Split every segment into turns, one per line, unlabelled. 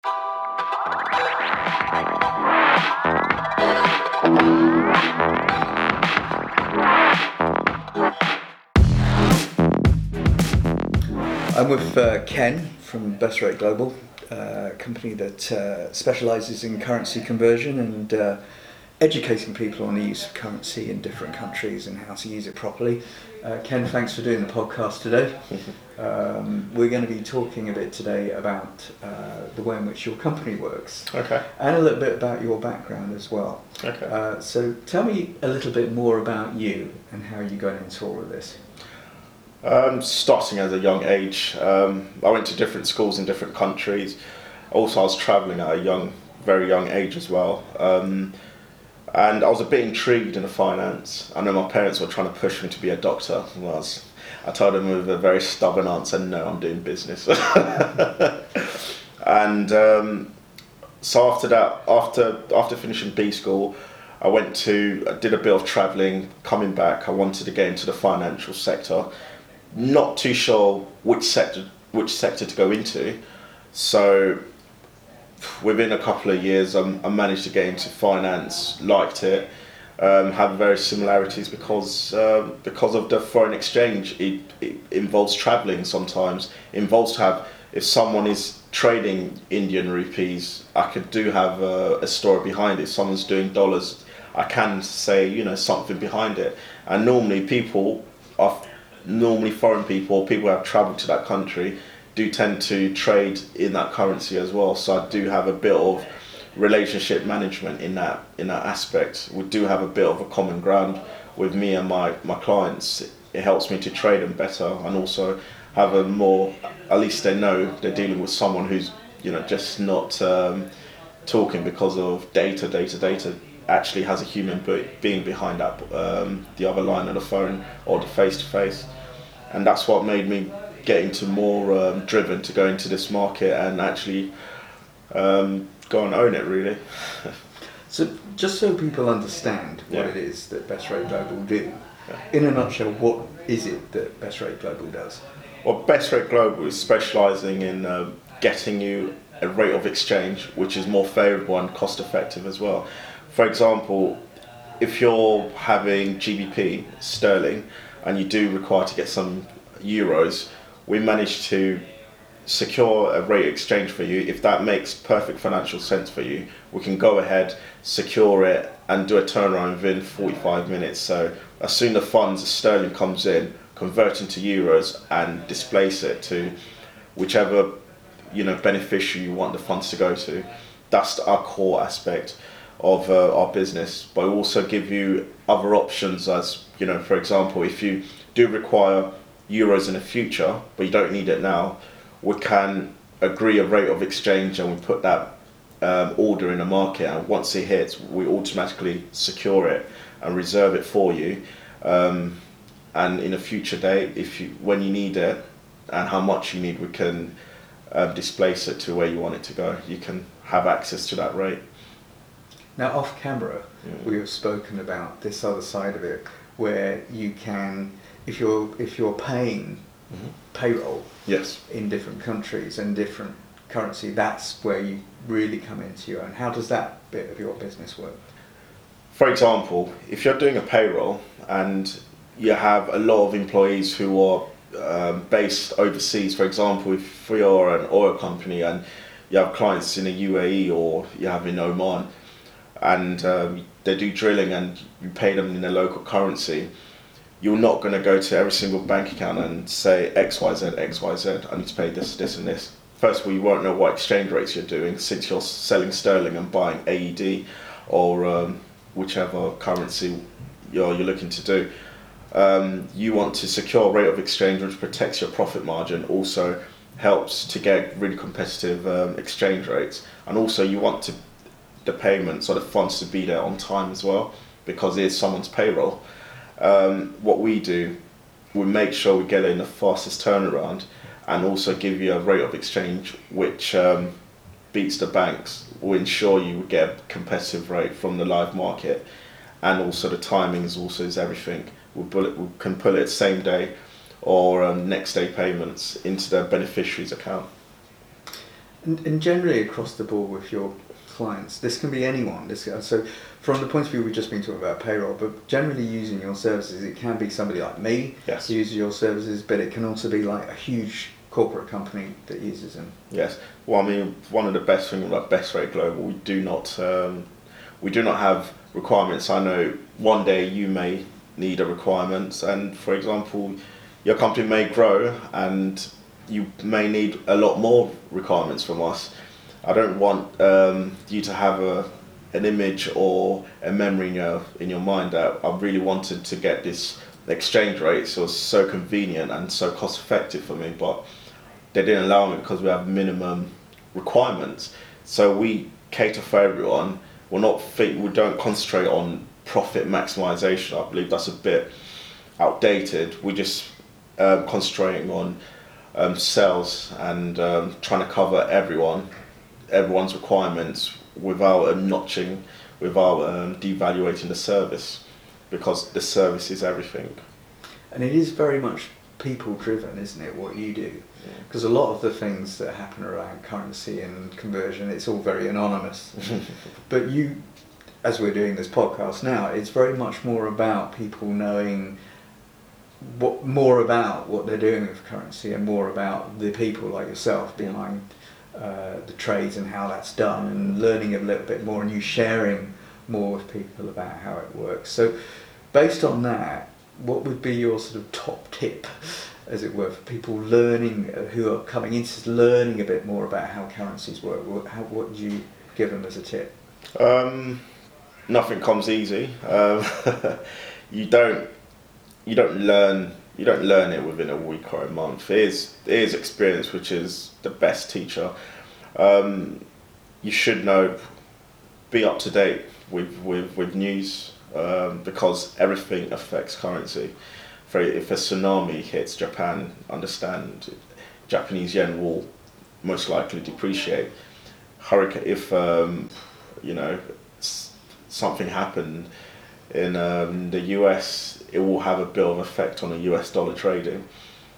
I'm with Ken from Best Rate Global, a company that specialises in currency conversion and educating people on the use of currency in different countries and how to use it properly. Ken, thanks for doing the podcast today. We're going to be talking a bit today about the way in which your company works.
Okay.
And a little bit about your background as well.
Okay.
So tell me a little bit more about you and how you got into all of this.
Starting at a young age, I went to different schools in different countries. Also, I was travelling at a very young age as well. And I was a bit intrigued in the finance. I know my parents were trying to push me to be a doctor. I told them with a very stubborn answer, no, I'm doing business. And so after that, after finishing B school, I did a bit of travelling. Coming back, I wanted to get into the financial sector. Not too sure which sector to go into. So within a couple of years, I managed to get into finance, liked it, have very similarities because of the foreign exchange. It involves travelling sometimes, if someone is trading Indian rupees, I do have a story behind it. If someone's doing dollars, I can say, something behind it. And normally foreign people who have travelled to that country do tend to trade in that currency as well. So I do have a bit of relationship management in that aspect. We do have a bit of a common ground with me and my clients. It helps me to trade them better and also have at least they know they're dealing with someone who's just not talking because of data actually has a human being behind that the other line of the phone or the face-to-face. And that's what made me get into more driven to go into this market and actually go and own it, really.
So just so people understand what it is that Best Rate Global do, in a nutshell, what is it that Best Rate Global does?
Well, Best Rate Global is specialising in getting you a rate of exchange which is more favourable and cost effective as well. For example, if you're having GBP, sterling, and you do require to get some euros, we managed to secure a rate exchange for you. If that makes perfect financial sense for you, we can go ahead, secure it, and do a turnaround within 45 minutes. So as soon as the funds, sterling comes in, convert into euros and displace it to whichever beneficiary you want the funds to go to. That's our core aspect of our business. But we also give you other options, as for example, if you do require euros in the future but you don't need it now, we can agree a rate of exchange and we put that order in the market, and once it hits we automatically secure it and reserve it for you, and in a future date, when you need it and how much you need, we can displace it to where you want it to go. You can have access to that rate.
Now, off camera, we have spoken about this other side of it, where you can, if you're paying payroll in different countries and different currency, that's where you really come into your own. How does that bit of your business work?
For example, if you're doing a payroll and you have a lot of employees who are based overseas, for example, if you're an oil company and you have clients in the UAE or you have in Oman, and they do drilling and you pay them in their local currency, you're not going to go to every single bank account and say XYZ, I need to pay this and this. First of all, you won't know what exchange rates you're doing, since you're selling sterling and buying AED or whichever currency you're looking to do. You want to secure a rate of exchange which protects your profit margin, also helps to get really competitive exchange rates, and also you want the payments or the funds to be there on time as well, because it is someone's payroll. What we do, we make sure we get it in the fastest turnaround and also give you a rate of exchange which beats the banks. We ensure you get a competitive rate from the live market, and also the timings also is everything. We can pull it same day or next day payments into the beneficiary's account.
And generally across the board with your clients, this can be anyone. So from the point of view we've just been talking about payroll, but generally using your services, it can be somebody like me
Yes.
who uses your services, but it can also be like a huge corporate company that uses them.
Yes. Well, I mean, one of the best things about Best Rate Global, we do not have requirements. I know one day you may need a requirement, and for example, your company may grow and you may need a lot more requirements from us. I don't want you to have an image or a memory in your mind that I really wanted to get this exchange rate, so it was so convenient and so cost effective for me, but they didn't allow me because we have minimum requirements. So we cater for everyone. We don't concentrate on profit maximization. I believe that's a bit outdated. We just concentrating on sales and trying to cover everyone's requirements without notching, without devaluating the service, because the service is everything.
And it is very much people driven, isn't it, what you do? Because a lot of the things that happen around currency and conversion, it's all very anonymous. But you, as we're doing this podcast now, it's very much more about people knowing more about what they're doing with currency and more about the people like yourself behind the trades and how that's done, and learning a little bit more and you sharing more with people about how it works. So based on that, what would be your sort of top tip, as it were, for people learning, who are coming into learning a bit more about how currencies work? What do you give them as a tip?
Nothing comes easy. You don't learn it within a week or a month. It is experience which is the best teacher. You should know, be up to date with news, because everything affects currency. If a tsunami hits Japan, understand Japanese yen will most likely depreciate. Hurricane, if something happened in the US, it will have a bit of effect on the US dollar trading.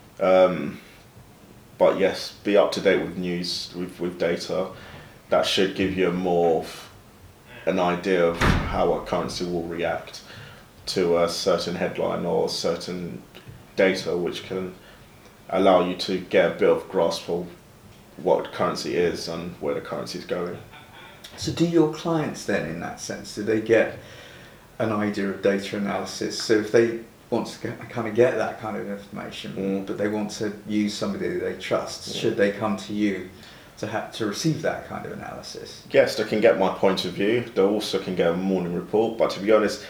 But yes, be up to date with news, with data. That should give you more of an idea of how a currency will react to a certain headline or certain data, which can allow you to get a bit of grasp of what currency is and where the currency is going.
So do your clients then, in that sense, do they get an idea of data analysis? So if they want to kind of get that kind of information, but they want to use somebody that they trust, should they come to you to receive that kind of analysis?
Yes, they can get my point of view. They also can get a morning report. But to be honest,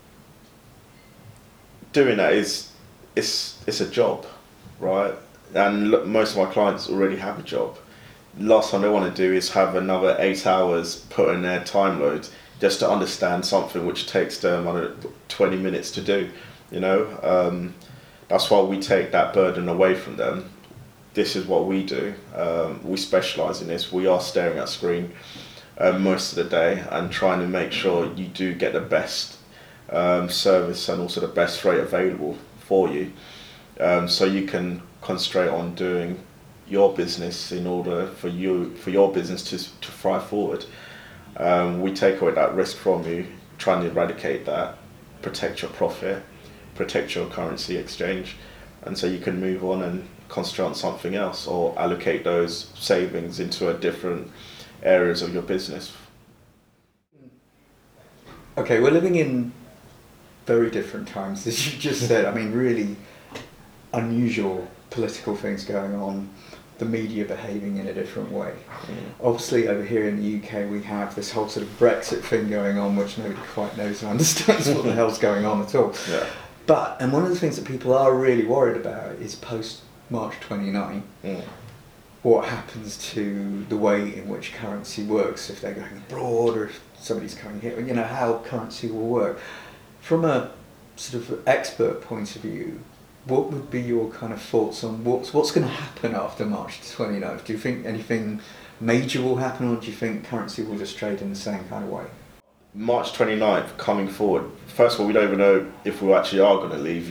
doing that it's a job, right? And most of my clients already have a job. Last thing they want to do is have another 8 hours put in their time load just to understand something which takes them 20 minutes to do. That's why we take that burden away from them. This is what we do. We specialise in this. We are staring at a screen most of the day and trying to make sure you do get the best service and also the best rate available for you, so you can concentrate on doing your business in order for your business to thrive forward. We take away that risk from you, trying to eradicate that, protect your profit, protect your currency exchange, and so you can move on and concentrate on something else or allocate those savings into a different areas of your business.
Okay, we're living in very different times, as you just said. I mean, really unusual political things going on, the media behaving in a different way. Obviously over here in the UK we have this whole sort of Brexit thing going on, which nobody quite knows or understands what the hell's going on at all.
Yeah.
And one of the things that people are really worried about is post March 29, what happens to the way in which currency works, if they're going abroad or if somebody's coming here, how currency will work. From a sort of expert point of view, what would be your kind of thoughts on what's going to happen after March 29th? Do you think anything major will happen, or do you think currency will just trade in the same kind of way?
March 29th coming forward, first of all, we don't even know if we actually are going to leave.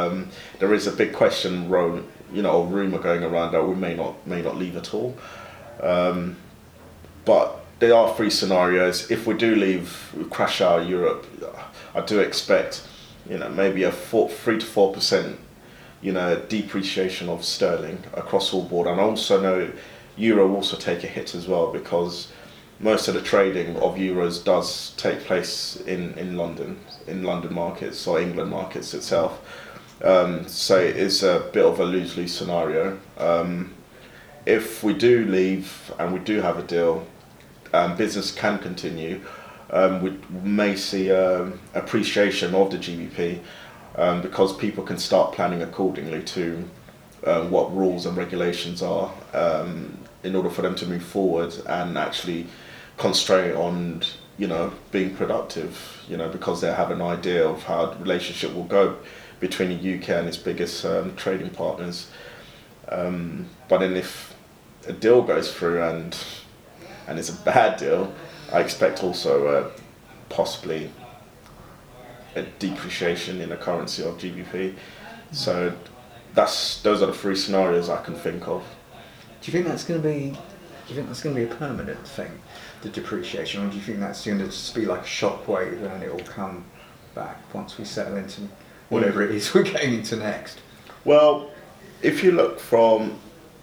There is a big question, or rumour going around that we may not leave at all. But there are three scenarios. If we do leave, we crash out of Europe, I do expect, maybe a 3 to 4%, depreciation of sterling across all board. And I also know euro will also take a hit as well, because most of the trading of euros does take place in London markets or England markets itself. So it's a bit of a lose-lose scenario. If we do leave and we do have a deal, business can continue, we may see appreciation of the GBP, because people can start planning accordingly to what rules and regulations are, in order for them to move forward and actually concentrate on being productive, because they have an idea of how the relationship will go between the UK and its biggest trading partners. But then if a deal goes through and it's a bad deal, I expect also possibly a depreciation in the currency of GBP. So those are the three scenarios I can think of.
Do you think that's going to be? Do you think that's going to be a permanent thing, the depreciation, or do you think that's going to just be like a shockwave and it will come back once we settle into whatever it is we're getting into next?
Well, if you look from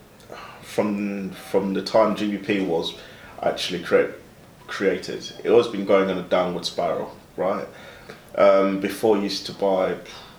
the time GBP was actually created, it has been going on a downward spiral, right? Before you used to buy,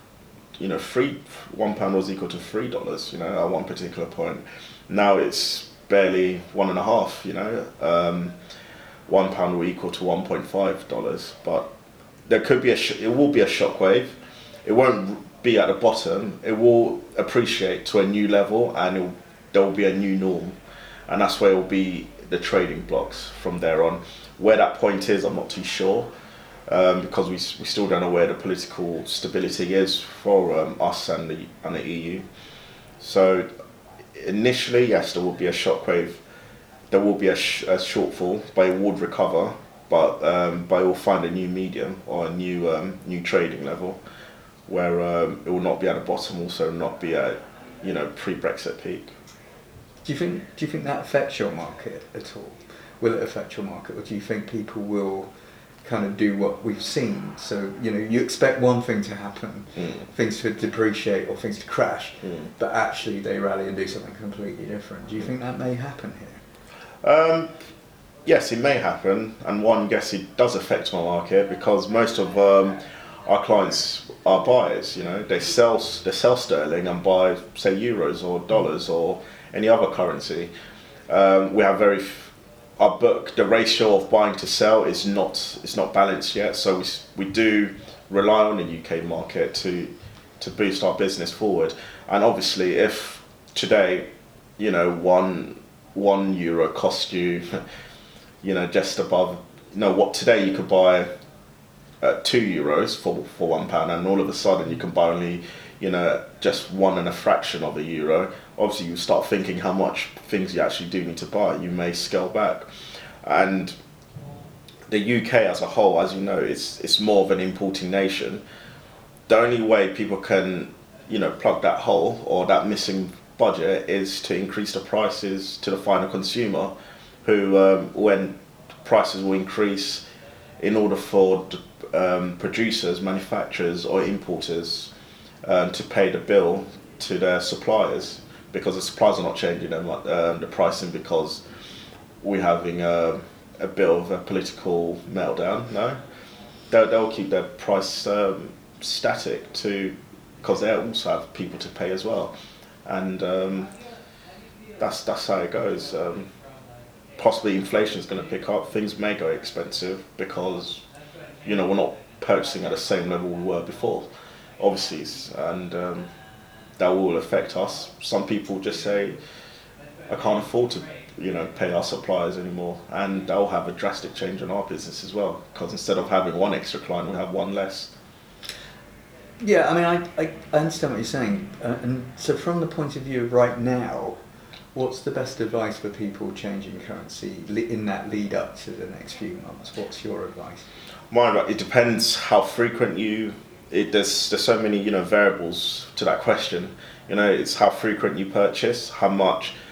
£1 was equal to $3, at one particular point. Now it's barely £1.50, £1 will equal to $1.5, but there could be it will be a shockwave. It won't be at the bottom. It will appreciate to a new level, and there will be a new norm, and that's where it will be the trading blocks from there on. Where that point is, I'm not too sure, because we still don't know where the political stability is for us and the EU. So initially, yes, there will be a shockwave. There will be a shortfall, but it would recover. But it will find a new medium or a new trading level, where it will not be at the bottom, also not be at pre-Brexit peak.
Do you think that affects your market at all? Will it affect your market, or do you think people will kind of do what we've seen? So you expect one thing to happen, things to depreciate or things to crash, but actually they rally and do something completely different. Do you think that may happen here?
Yes, it may happen, and one, guess it does affect my market, because most of our clients are buyers. They sell sterling and buy, say, euros or dollars or any other currency. We have our book, the ratio of buying to sell is not balanced yet, so we do rely on the UK market to boost our business forward. And obviously, if today, one euro cost you, just above, what today you could buy €2 for £1, and all of a sudden you can buy only, just one and a fraction of a euro. Obviously, you start thinking how much things you actually do need to buy. You may scale back, and the UK as a whole, as you know, it's more of an importing nation. The only way people can, plug that hole or that missing budget is to increase the prices to the final consumer, who, when prices will increase, in order for producers, manufacturers or importers to pay the bill to their suppliers, because the suppliers are not changing the pricing because we're having a bit of a political meltdown. No, they'll keep their price static because they also have people to pay as well, and that's how it goes. Possibly inflation is going to pick up. Things may go expensive because we're not purchasing at the same level we were before, obviously, and that will affect us. Some people just say, I can't afford to pay our suppliers anymore, and that will have a drastic change in our business as well, because instead of having one extra client, we'll have one less.
Yeah, I mean, I understand what you're saying, and so from the point of view of right now, what's the best advice for people changing currency in that lead up to the next few months? What's your advice?
It depends how frequent there's so many variables to that question. It's how frequent you purchase, how much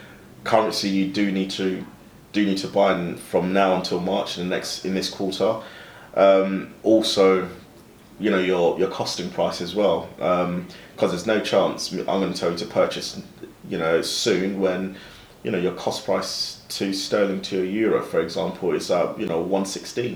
currency you do need to buy from now until March in this quarter. Also, your costing price as well, because there's no chance I'm going to tell you to purchase soon when your cost price to sterling to a euro, for example, is 116.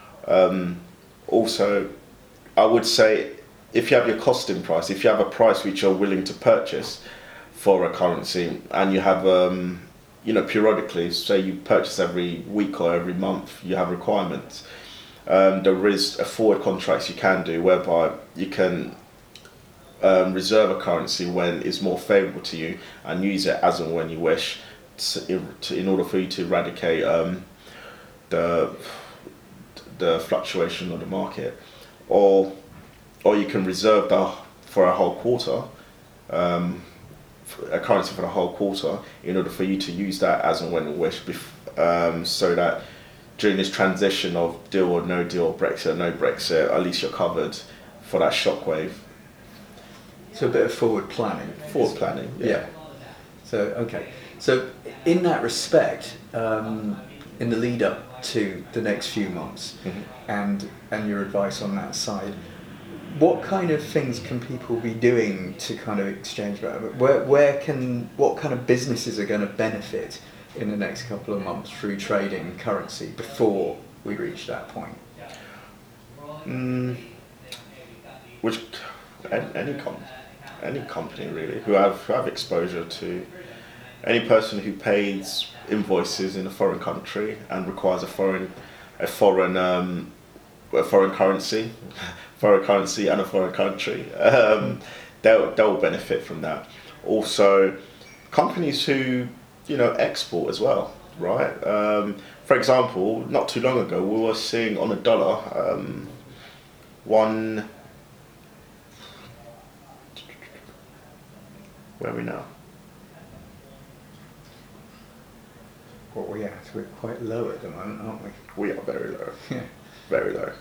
Also, I would say if you have your costing price, if you have a price which you're willing to purchase for a currency, and you have periodically, say you purchase every week or every month, you have requirements. There is a forward contracts you can do whereby you can reserve a currency when it's more favourable to you and use it as and when you wish in order for you to eradicate the fluctuation of the market, or you can reserve for a whole quarter, a currency for the whole quarter in order for you to use that as and when you wish, so that during this transition of deal or no deal, Brexit or no Brexit, at least you're covered for that shockwave.
So a bit of forward planning.
Forward planning, yeah.
So, okay. So in that respect, in the lead up to the next few months, and your advice on that side, what kind of things can people be doing to kind of exchange better? What kind of businesses are going to benefit in the next couple of months through trading currency before we reach that point?
Any company really who have exposure to any person who pays invoices in a foreign country and requires a foreign currency and a foreign country, they'll benefit from that. Also, companies who export as well, right? For example, not too long ago we were seeing on a dollar where are we now?
What are we at? We're quite low at the moment, aren't we?
We are very low.
Yeah.
Very low.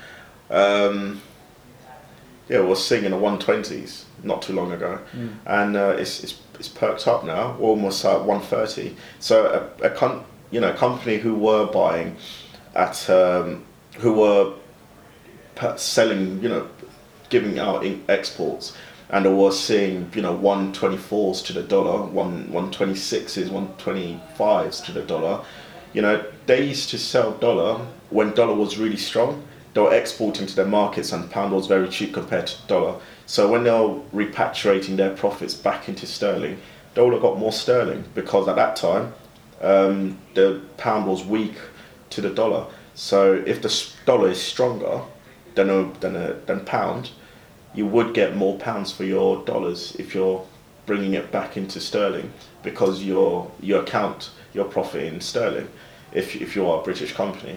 We were seeing in the 120s not too long ago, and it's perked up now, almost at 130. So a company who were buying at who were selling, giving out exports, and I was seeing 124s to the dollar, 126s, 125s to the dollar. They used to sell dollar when dollar was really strong. They were exporting to their markets and pound was very cheap compared to dollar. So when they were repatriating their profits back into sterling, they would have got more sterling, because at that time the pound was weak to the dollar. So if the dollar is stronger than pound, you would get more pounds for your dollars if you're bringing it back into sterling, because you account your profit in sterling if you are a British company.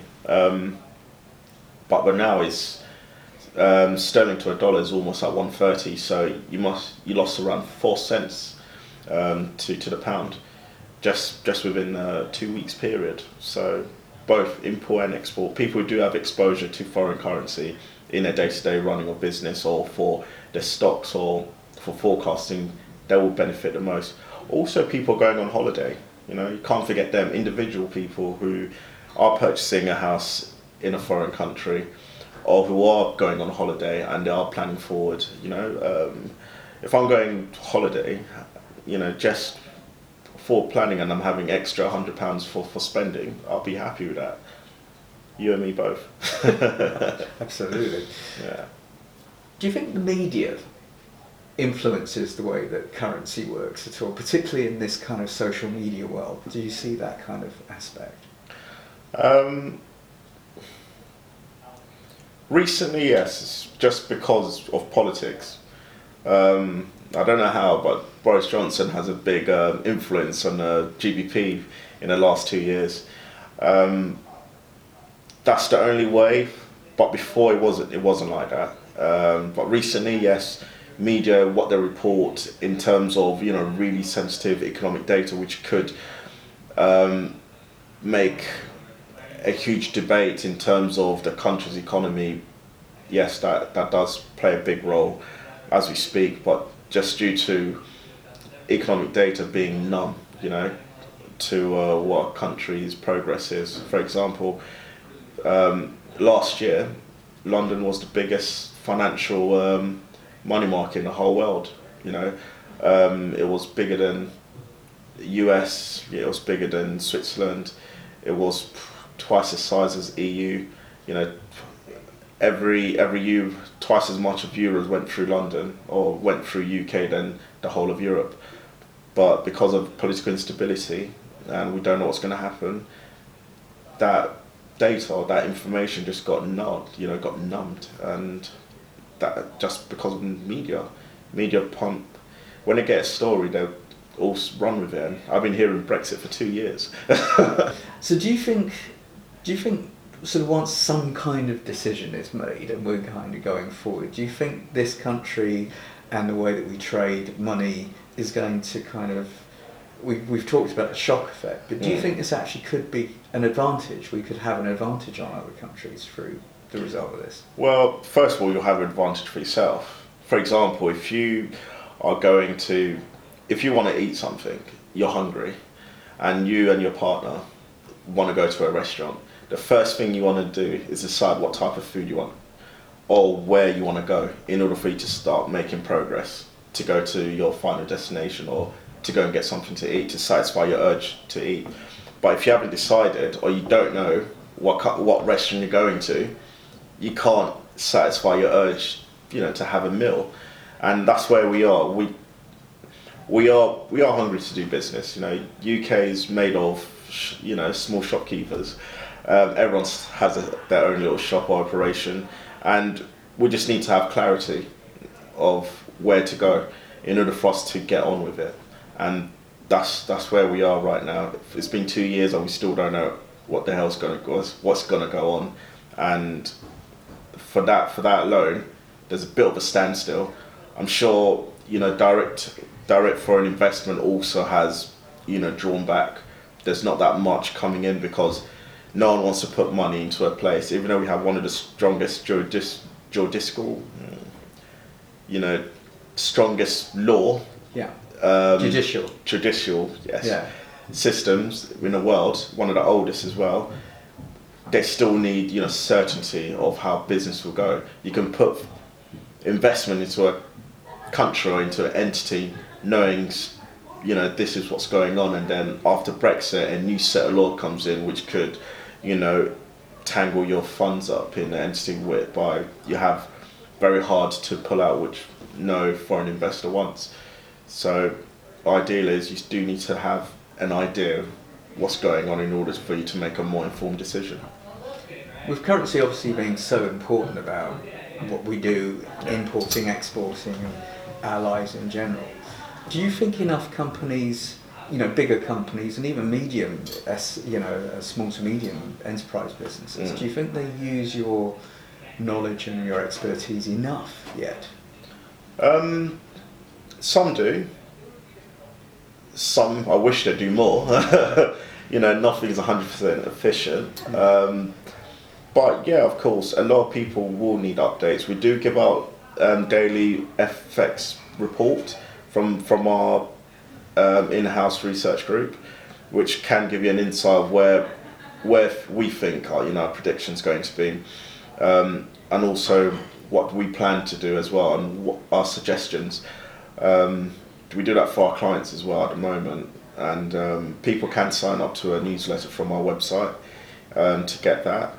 But now it's sterling to a dollar is almost at 130, so you lost around 4 cents to the pound just within a 2 weeks period. So both import and export, people who do have exposure to foreign currency in their day-to-day running of business or for their stocks or for forecasting, they will benefit the most. Also, people going on holiday, you can't forget them, individual people who are purchasing a house in a foreign country or who are going on holiday and they are planning forward. If I'm going holiday, just for planning and I'm having extra £100 for spending, I'll be happy with that. You and me both.
Absolutely.
Yeah.
Do you think the media influences the way that currency works at all, particularly in this kind of social media world? Do you see that kind of aspect?
Recently, yes, just because of politics. I don't know how, but Boris Johnson has a big influence on the GBP in the last 2 years. That's the only way, but before it wasn't like that. But recently, yes, media, what they report in terms of really sensitive economic data, which could make a huge debate in terms of the country's economy. Yes, that does play a big role as we speak, but just due to economic data being numb, to what a country's progress is. For example, last year, London was the biggest financial money market in the whole world. You know, it was bigger than US. It was bigger than Switzerland. It was twice the size as EU. You know, every year twice as much of euros went through London or went through UK than the whole of Europe. But because of political instability and we don't know what's going to happen, that data or that information just got numbed, and that just because of media pump. When they get a story, they'll all run with it. And I've been hearing Brexit for 2 years.
So do you think sort of once some kind of decision is made and we're kind of going forward, do you think this country and the way that we trade money is going to kind of, we've talked about the shock effect, but do you think this actually could be an advantage? We could have an advantage on other countries through the result of this?
Well, first of all, you'll have an advantage for yourself. For example, if you want to eat something, you're hungry, and you and your partner want to go to a restaurant, the first thing you want to do is decide what type of food you want or where you want to go in order for you to start making progress to go to your final destination or to go and get something to eat to satisfy your urge to eat. But if you haven't decided or you don't know what restaurant you're going to, you can't satisfy your urge, to have a meal. And that's where we are. We are hungry to do business. UK is made of small shopkeepers. Everyone has their own little shop operation, and we just need to have clarity of where to go in order for us to get on with it. And that's where we are right now. It's been 2 years and we still don't know what the hell's what's gonna go on. And for that alone, there's a bit of a standstill. I'm sure direct foreign investment also has drawn back. There's not that much coming in because no one wants to put money into a place, even though we have one of the strongest judicial, strongest law.
Yeah.
Judicial, yes. Yeah. Systems in the world, one of the oldest as well. They still need, certainty of how business will go. You can put investment into a country or into an entity knowing, this is what's going on, and then after Brexit, a new set of law comes in which could, tangle your funds up in the entity whereby you have very hard to pull out, which no foreign investor wants. So ideal is you do need to have an idea of what's going on in order for you to make a more informed decision.
With currency obviously being so important about what we do, importing, exporting, and allies in general, do you think enough companies, bigger companies and even medium, small to medium enterprise businesses, do you think they use your knowledge and your expertise enough yet?
Some do. Some, I wish they'd do more. Nothing's 100% efficient. But yeah, of course, a lot of people will need updates. We do give out daily FX report from our in-house research group, which can give you an insight of where we think our prediction's going to be, and also what we plan to do as well, and what our suggestions. We do that for our clients as well at the moment, and people can sign up to a newsletter from our website to get that.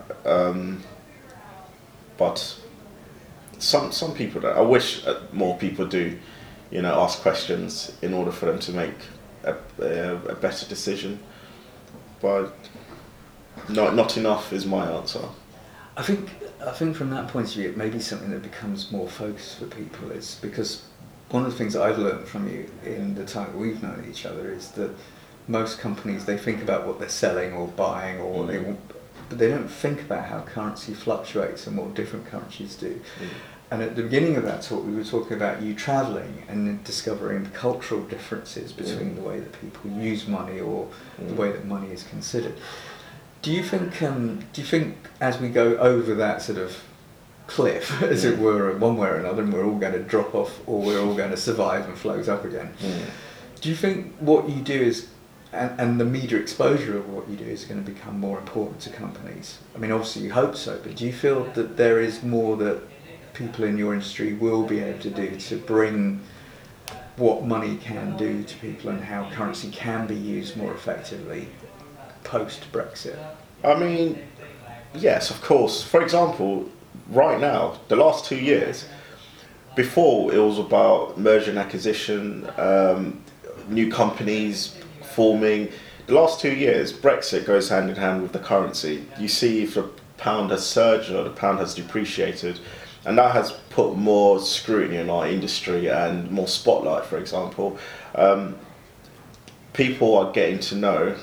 But some people don't. I wish more people do, ask questions in order for them to make a better decision. But not enough is my answer.
I think from that point of view, it may be something that becomes more focused for people, is because one of the things that I've learned from you in the time that we've known each other is that most companies, they think about what they're selling or buying or what they want, but they don't think about how currency fluctuates and what different currencies do. And at the beginning of that talk, we were talking about you travelling and discovering the cultural differences between the way that people use money or the way that money is considered. Do you think as we go over that sort of cliff, as it were, one way or another, and we're all going to drop off or we're all going to survive and float up again, do you think what you do is and the media exposure of what you do is going to become more important to companies. I mean, obviously you hope so, but do you feel that there is more that people in your industry will be able to do to bring what money can do to people and how currency can be used more effectively post-Brexit?
I mean, yes, of course. For example, right now, the last 2 years, before it was about merger and acquisition, new companies forming. The last 2 years, Brexit goes hand in hand with the currency. You see if the pound has surged or the pound has depreciated, and that has put more scrutiny on our industry and more spotlight, for example. People are getting to know,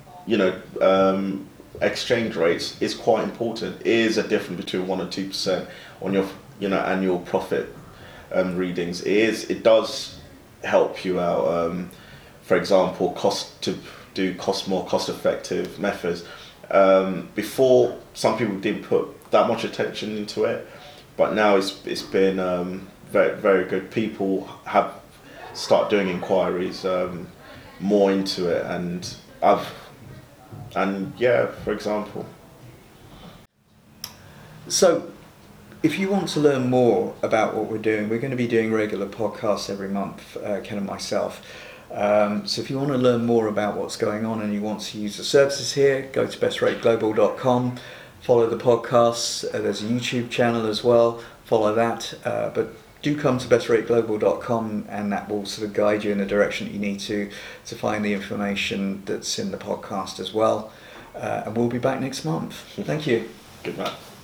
exchange rates is quite important. It is a difference between 1% and 2% on your, annual profit readings. It does help you out. For example, more cost effective methods. Before, some people didn't put that much attention into it, but now it's been very, very good. People have started doing inquiries more into it, for example.
So, if you want to learn more about what we're doing, we're going to be doing regular podcasts every month, Ken and myself. So if you want to learn more about what's going on and you want to use the services here, go to bestrateglobal.com, follow the podcasts. There's a YouTube channel as well, follow that. But do come to bestrateglobal.com and that will sort of guide you in the direction that you need to find the information that's in the podcast as well. And we'll be back next month. Thank you.
Good man.